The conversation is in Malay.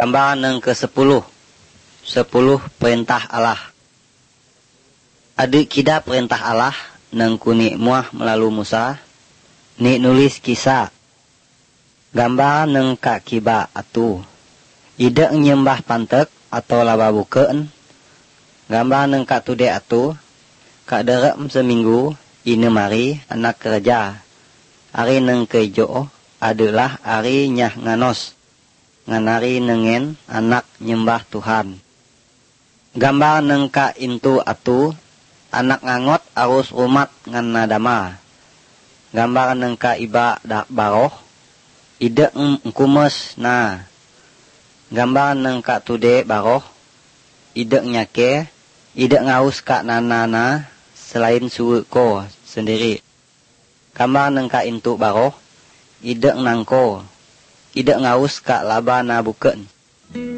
Gambar yang ke-10. 10 perintah Allah. Adik kida perintah Allah nang kuni muah melalui Musa. Ni nulis kisah. Gambar nang kak kiba atu. Ida nyembah pantek atau laba bukaan. Gambar nang kak tude atu. Kak derep seminggu ine mari anak kerja. Hari nang kejo adalah hari nyah nganos. Nganari nengen anak nyembah Tuhan. Gambar nang ka intu atu anak ngangot arus umat ngan nadama. Gambar nang ka iba dak baroh ide kumes na. Gambar nang ka tude baroh ide nyake ide ngaus ka nanana selain suwe ko sendiri. Gambar nang ka intu baroh ide nangko ida ngaus kak laba na buken.